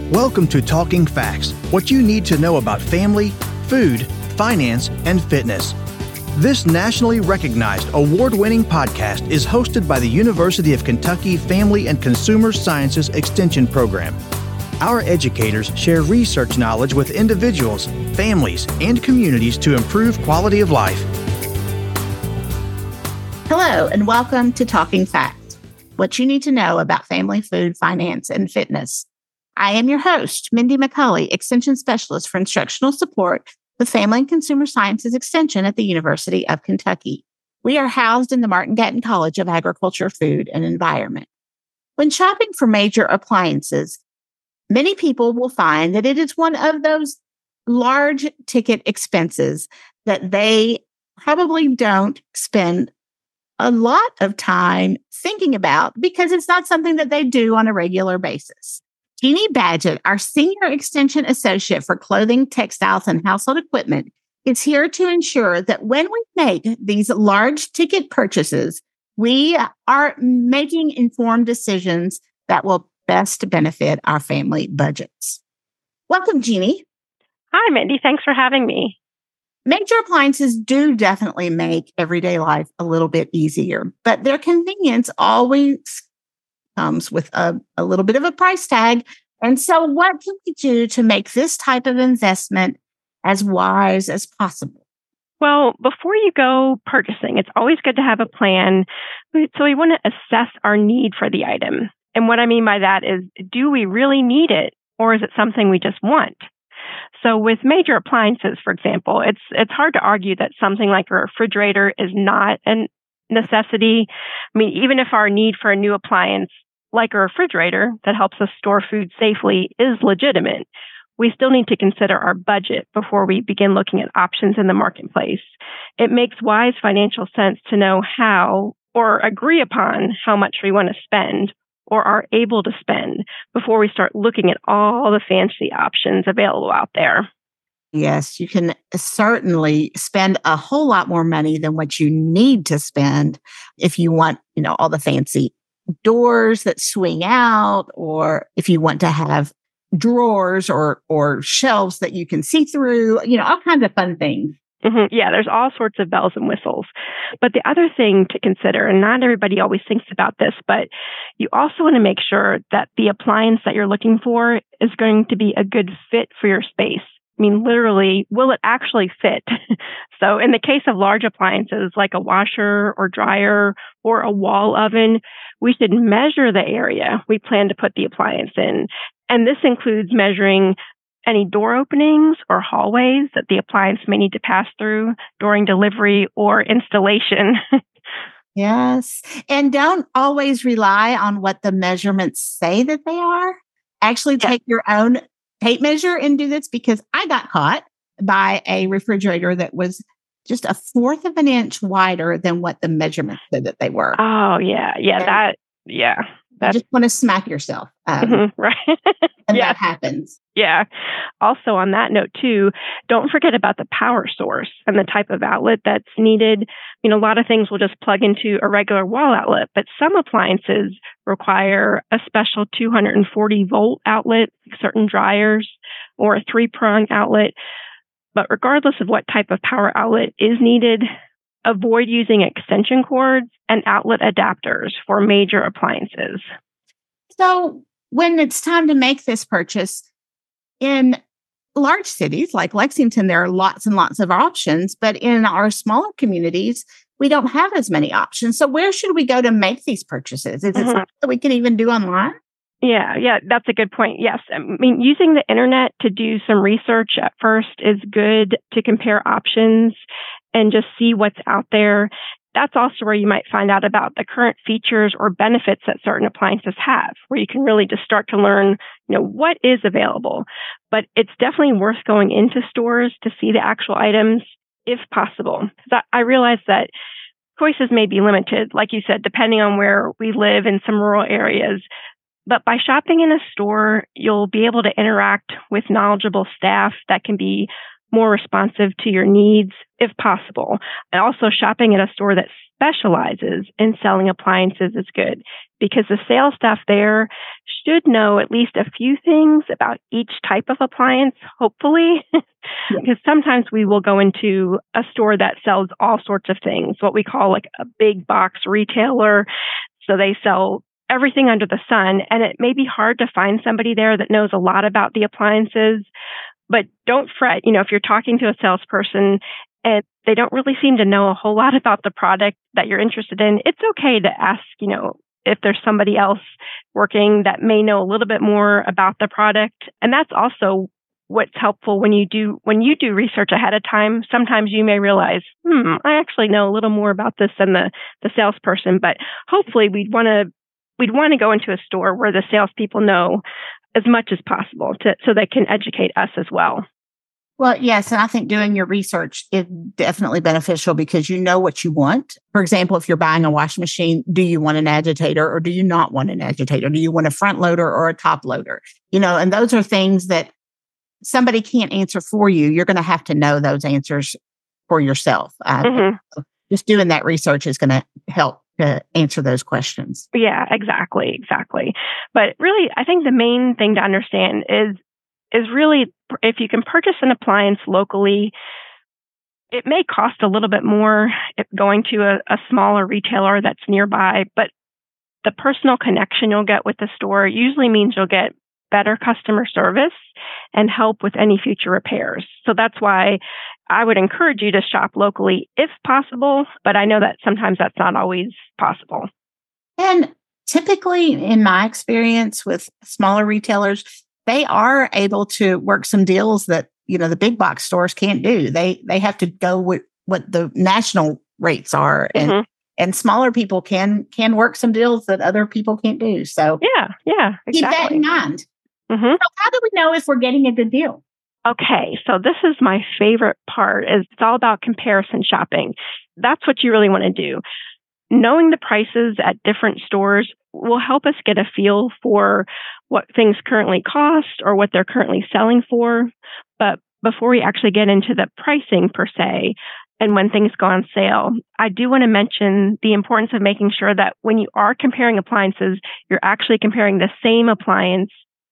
Welcome to Talking Facts, what you need to know about family, food, finance, and fitness. This nationally recognized, award-winning podcast is hosted by the University of Kentucky Family and Consumer Sciences Extension Program. Our educators share research knowledge with individuals, families, and communities to improve quality of life. Hello, and welcome to Talking Facts, what you need to know about family, food, finance, and fitness. I am your host, Mindy McCulley, Extension Specialist for Instructional Support with Family and Consumer Sciences Extension at the University of Kentucky. We are housed in the Martin Gatton College of Agriculture, Food, and Environment. When shopping for major appliances, many people will find that it is one of those large ticket expenses that they probably don't spend a lot of time thinking about because it's not something that they do on a regular basis. Jeannie Badgett, our Senior Extension Associate for Clothing, Textiles, and Household Equipment, is here to ensure that when we make these large ticket purchases, we are making informed decisions that will best benefit our family budgets. Welcome, Jeannie. Hi, Mindy. Thanks for having me. Major appliances do definitely make everyday life a little bit easier, but their convenience always comes with a little bit of a price tag. And so what can we do to make this type of investment as wise as possible? Well, before you go purchasing, it's always good to have a plan. So we want to assess our need for the item. And what I mean by that is, do we really need it, or is it something we just want? So with major appliances, for example, it's hard to argue that something like a refrigerator is not a necessity. I mean, even if our need for a new appliance, like a refrigerator that helps us store food safely, is legitimate, we still need to consider our budget before we begin looking at options in the marketplace. It makes wise financial sense to know how or agree upon how much we want to spend or are able to spend before we start looking at all the fancy options available out there. Yes, you can certainly spend a whole lot more money than what you need to spend if you want, all the fancy doors that swing out, or if you want to have drawers or shelves that you can see through, all kinds of fun things. Mm-hmm. Yeah, there's all sorts of bells and whistles. But the other thing to consider, and not everybody always thinks about this, but you also want to make sure that the appliance that you're looking for is going to be a good fit for your space. I mean, literally, will it actually fit? So in the case of large appliances like a washer or dryer or a wall oven, we should measure the area we plan to put the appliance in. And this includes measuring any door openings or hallways that the appliance may need to pass through during delivery or installation. Yes. And don't always rely on what the measurements say that they are. Actually take your own tape measure and do this, because I got caught by a refrigerator that was just 1/4 of an inch wider than what the measurements said that they were. Oh, yeah. Yeah. You just want to smack yourself. Right. And that happens. Yeah. Also on that note too, don't forget about the power source and the type of outlet that's needed. A lot of things will just plug into a regular wall outlet, but some appliances require a special 240 volt outlet, like certain dryers, or a 3-prong outlet. But regardless of what type of power outlet is needed, avoid using extension cords and outlet adapters for major appliances. So when it's time to make this purchase, in large cities like Lexington, there are lots and lots of options, but in our smaller communities, we don't have as many options. So where should we go to make these purchases? Is it something that we can even do online? Yeah, that's a good point. Yes. I mean, using the internet to do some research at first is good to compare options and just see what's out there. That's also where you might find out about the current features or benefits that certain appliances have, where you can really just start to learn, what is available. But it's definitely worth going into stores to see the actual items if possible. Because I realize that choices may be limited, like you said, depending on where we live in some rural areas. But by shopping in a store, you'll be able to interact with knowledgeable staff that can be more responsive to your needs if possible. And also shopping at a store that specializes in selling appliances is good because the sales staff there should know at least a few things about each type of appliance, hopefully. Because sometimes we will go into a store that sells all sorts of things, what we call like a big box retailer. So they sell everything under the sun, and it may be hard to find somebody there that knows a lot about the appliances. But don't fret, if you're talking to a salesperson and they don't really seem to know a whole lot about the product that you're interested in, it's okay to ask, if there's somebody else working that may know a little bit more about the product. And that's also what's helpful when you do research ahead of time. Sometimes you may realize, I actually know a little more about this than the salesperson. But hopefully we'd want to go into a store where the salespeople know as much as possible so they can educate us as well. Well, yes. And I think doing your research is definitely beneficial because you know what you want. For example, if you're buying a washing machine, do you want an agitator or do you not want an agitator? Do you want a front loader or a top loader? And those are things that somebody can't answer for you. You're going to have to know those answers for yourself. Just doing that research is going to help to answer those questions. Yeah, exactly. But really, I think the main thing to understand is really if you can purchase an appliance locally, it may cost a little bit more if going to a smaller retailer that's nearby, but the personal connection you'll get with the store usually means you'll get better customer service and help with any future repairs. So that's why I would encourage you to shop locally if possible, but I know that sometimes that's not always possible. And typically, in my experience with smaller retailers, they are able to work some deals that, the big box stores can't do. They have to go with what the national rates are. And smaller people can work some deals that other people can't do. So yeah, exactly. Keep that in mind. So how do we know if we're getting a good deal? Okay, so this is my favorite part. It's all about comparison shopping. That's what you really want to do. Knowing the prices at different stores will help us get a feel for what things currently cost or what they're currently selling for. But before we actually get into the pricing per se, and when things go on sale, I do want to mention the importance of making sure that when you are comparing appliances, you're actually comparing the same appliance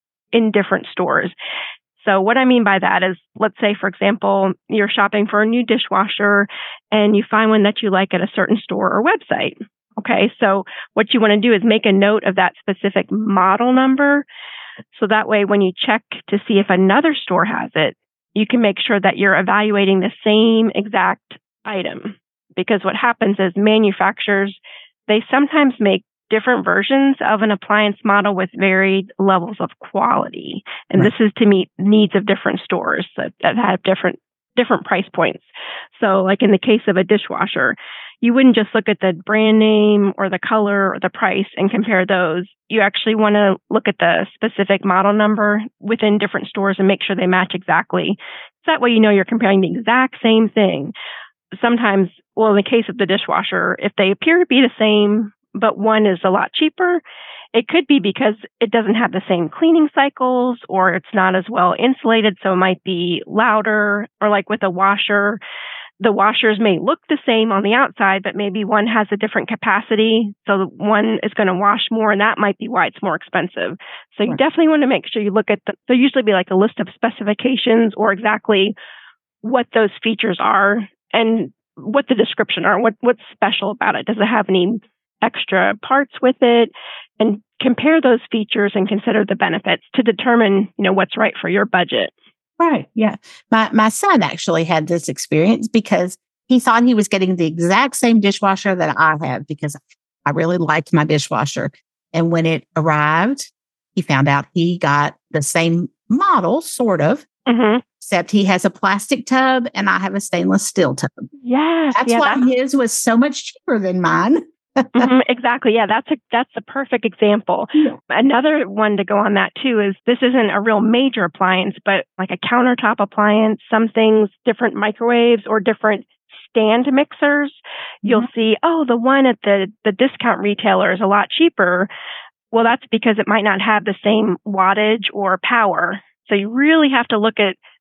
in different stores. So what I mean by that is, let's say, for example, you're shopping for a new dishwasher and you find one that you like at a certain store or website. Okay, so what you want to do is make a note of that specific model number. So that way, when you check to see if another store has it, you can make sure that you're evaluating the same exact item. Because what happens is manufacturers, they sometimes make different versions of an appliance model with varied levels of quality. And this is to meet needs of different stores that have different price points. So like in the case of a dishwasher, you wouldn't just look at the brand name or the color or the price and compare those. You actually want to look at the specific model number within different stores and make sure they match exactly. So that way you know you're comparing the exact same thing. Sometimes, well, in the case of the dishwasher, if they appear to be the same, but one is a lot cheaper, it could be because it doesn't have the same cleaning cycles or it's not as well insulated, so it might be louder. Or like with a washer, the washers may look the same on the outside, but maybe one has a different capacity. So the one is going to wash more, and that might be why it's more expensive. So you definitely want to make sure you look at there usually be like a list of specifications or exactly what those features are and what the description are, what's special about it. Does it have any extra parts with it? And compare those features and consider the benefits to determine, what's right for your budget. Right. Yeah. My son actually had this experience because he thought he was getting the exact same dishwasher that I have because I really liked my dishwasher. And when it arrived, he found out he got the same model, sort of, except he has a plastic tub and I have a stainless steel tub. Yes. That's why his was so much cheaper than mine. Exactly. Yeah, that's a perfect example. Yeah. Another one to go on that too is this isn't a real major appliance, but like a countertop appliance, some things, different microwaves or different stand mixers. You'll see, the one at the discount retailer is a lot cheaper. Well, that's because it might not have the same wattage or power. So you really have to look at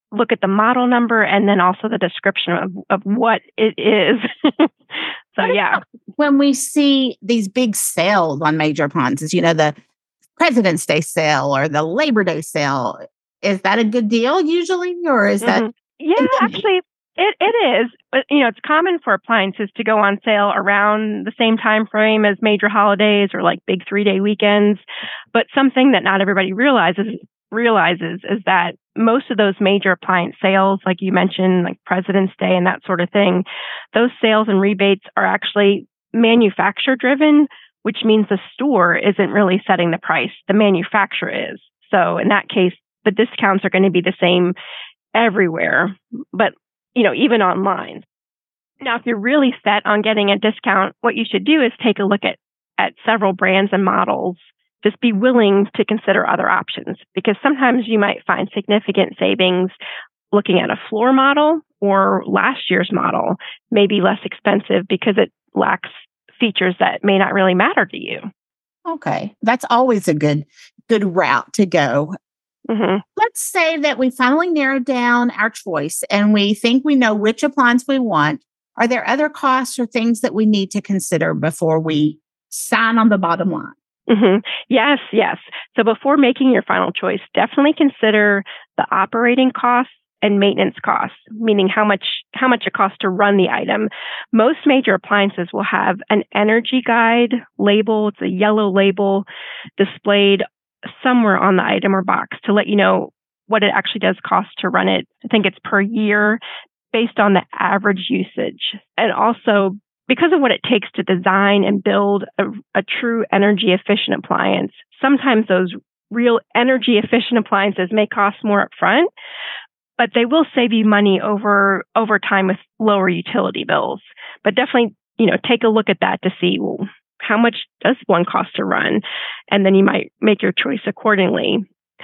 look at the model number and then also the description of what it is. So, yeah. When we see these big sales on major appliances, the President's Day sale or the Labor Day sale, is that a good deal usually? Or is that? Yeah, actually, it is. But, it's common for appliances to go on sale around the same time frame as major holidays or like big 3-day weekends. But something that not everybody realizes is that most of those major appliance sales, like you mentioned, like President's Day and that sort of thing, those sales and rebates are actually manufacturer driven, which means the store isn't really setting the price. The manufacturer is. So in that case, the discounts are going to be the same everywhere, but even online. Now, if you're really set on getting a discount, what you should do is take a look at several brands and models. Just be willing to consider other options, because sometimes you might find significant savings looking at a floor model, or last year's model may be less expensive because it lacks features that may not really matter to you. Okay. That's always a good route to go. Mm-hmm. Let's say that we finally narrowed down our choice and we think we know which appliance we want. Are there other costs or things that we need to consider before we sign on the bottom line? Mm-hmm. Yes. So before making your final choice, definitely consider the operating costs and maintenance costs, meaning how much it costs to run the item. Most major appliances will have an energy guide label. It's a yellow label displayed somewhere on the item or box to let you know what it actually does cost to run it. I think it's per year based on the average usage. And also, because of what it takes to design and build a true energy efficient appliance, sometimes those real energy efficient appliances may cost more upfront, but they will save you money over time with lower utility bills. But definitely, take a look at that to see, well, how much does one cost to run? And then you might make your choice accordingly.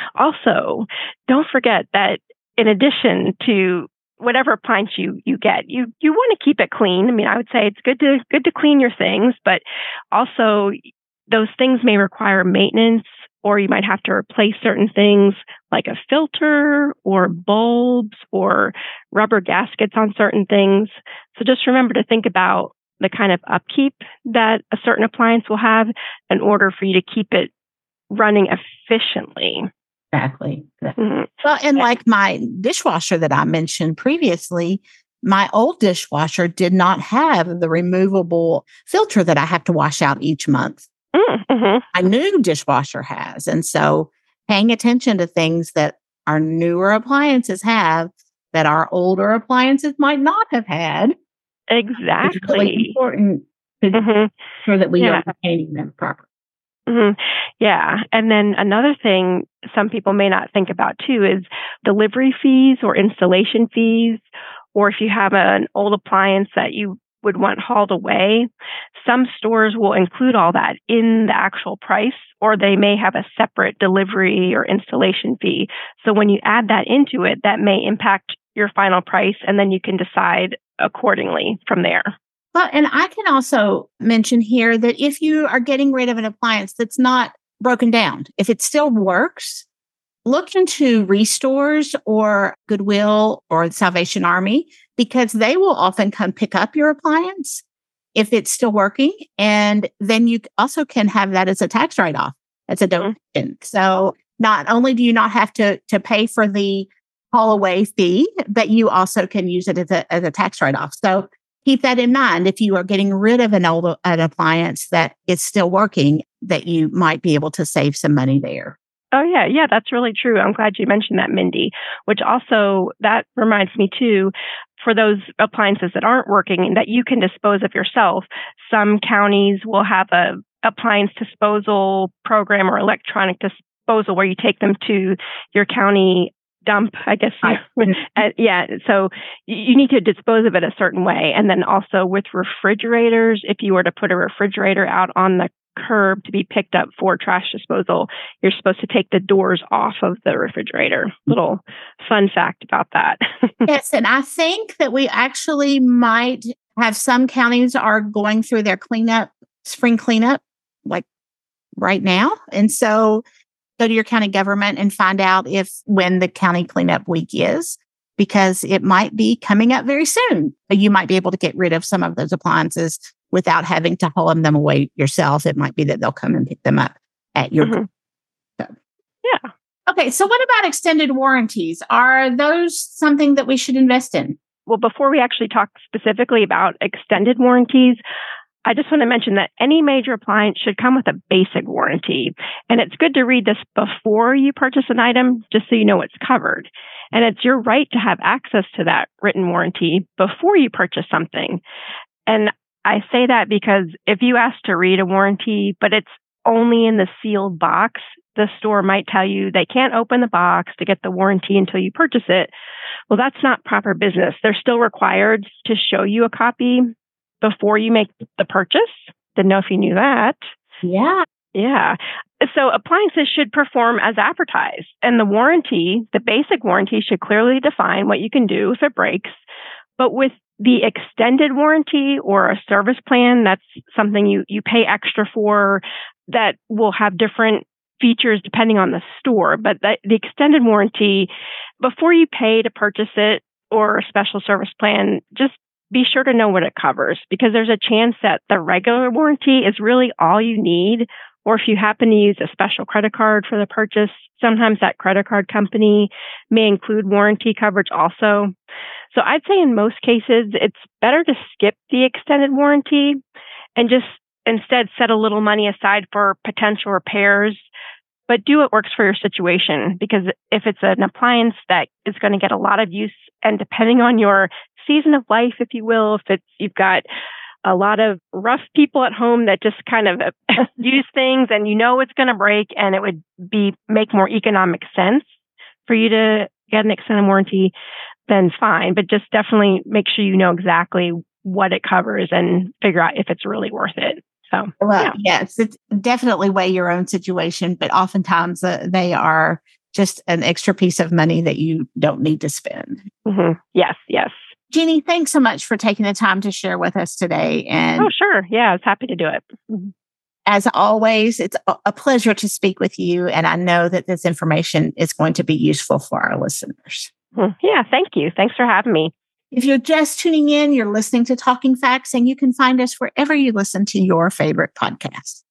Also, don't forget that in addition to whatever appliance you get, you want to keep it clean. I mean, I would say it's good to clean your things, but also those things may require maintenance, or you might have to replace certain things like a filter or bulbs or rubber gaskets on certain things. So just remember to think about the kind of upkeep that a certain appliance will have in order for you to keep it running efficiently. Exactly. Mm-hmm. Well, and like my dishwasher that I mentioned previously, my old dishwasher did not have the removable filter that I have to wash out each month. Mm-hmm. My new dishwasher has. And so paying attention to things that our newer appliances have that our older appliances might not have had. Exactly. It's really important to make sure that we are maintaining them properly. Mm-hmm. Yeah. And then another thing some people may not think about too is delivery fees or installation fees, or if you have an old appliance that you would want hauled away. Some stores will include all that in the actual price, or they may have a separate delivery or installation fee. So when you add that into it, that may impact your final price, and then you can decide accordingly from there. Well, and I can also mention here that if you are getting rid of an appliance that's not broken down, if it still works, look into Restores or Goodwill or the Salvation Army, because they will often come pick up your appliance if it's still working. And then you also can have that as a tax write-off. That's a donation. So not only do you not have to pay for the haul away fee, but you also can use it as a tax write-off. So keep that in mind. If you are getting rid of an appliance that is still working, that you might be able to save some money there. Oh, yeah. Yeah, that's really true. I'm glad you mentioned that, Mindy, which also, that reminds me too, for those appliances that aren't working that you can dispose of yourself, some counties will have a appliance disposal program or electronic disposal where you take them to your county dump, I guess. Yeah. So you need to dispose of it a certain way. And then also with refrigerators, if you were to put a refrigerator out on the curb to be picked up for trash disposal, you're supposed to take the doors off of the refrigerator. Little fun fact about that. Yes. And I think that we actually might have some counties are going through their spring cleanup, like right now. And so go to your county government and find out when the county cleanup week is. because it might be coming up very soon. You might be able to get rid of some of those appliances without having to haul them away yourself. It might be that they'll come and pick them up at your Mm-hmm. So. Yeah. Okay, so what about extended warranties? Are those something that we should invest in? Well, before we actually talk specifically about extended warranties, I just want to mention that any major appliance should come with a basic warranty. And it's good to read this before you purchase an item, just so you know what's covered. And it's your right to have access to that written warranty before you purchase something. And I say that because if you ask to read a warranty, but it's only in the sealed box, the store might tell you they can't open the box to get the warranty until you purchase it. Well, that's not proper business. They're still required to show you a copy before you make the purchase. Didn't know if you knew that. Yeah. Yeah. So appliances should perform as advertised. And the warranty, the basic warranty, should clearly define what you can do if it breaks. But with the extended warranty or a service plan, that's something you pay extra for, that will have different features depending on the store. But the extended warranty, before you pay to purchase it or a special service plan, just be sure to know what it covers, because there's a chance that the regular warranty is really all you need. Or if you happen to use a special credit card for the purchase, sometimes that credit card company may include warranty coverage also. So I'd say in most cases, it's better to skip the extended warranty and just instead set a little money aside for potential repairs, but do what works for your situation. Because if it's an appliance that is going to get a lot of use, and depending on your season of life, if you will, if you've got a lot of rough people at home that just kind of use things and you know it's going to break, and it would make more economic sense for you to get an extended warranty, then fine. But just definitely make sure you know exactly what it covers and figure out if it's really worth it. So, yes, it's definitely weigh your own situation, but oftentimes they are just an extra piece of money that you don't need to spend. Mm-hmm. Yes, yes. Jeannie, thanks so much for taking the time to share with us today. And oh, sure. Yeah, I was happy to do it. As always, it's a pleasure to speak with you. And I know that this information is going to be useful for our listeners. Yeah, thank you. Thanks for having me. If you're just tuning in, you're listening to Talking Facts, and you can find us wherever you listen to your favorite podcast.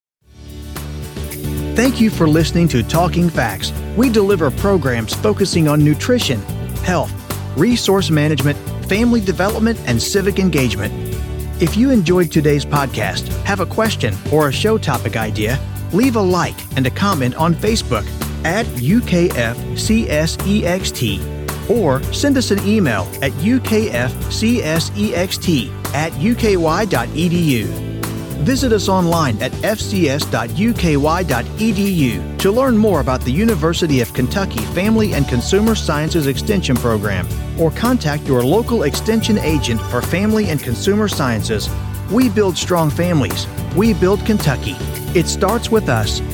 Thank you for listening to Talking Facts. We deliver programs focusing on nutrition, health, resource management, family development, and civic engagement. If you enjoyed today's podcast, have a question or a show topic idea, leave a like and a comment on Facebook at UKFCSEXT, or send us an email at ukfcsext@uky.edu. Visit us online at fcs.uky.edu to learn more about the University of Kentucky Family and Consumer Sciences Extension Program, or contact your local extension agent for Family and Consumer Sciences. We build strong families. We build Kentucky. It starts with us.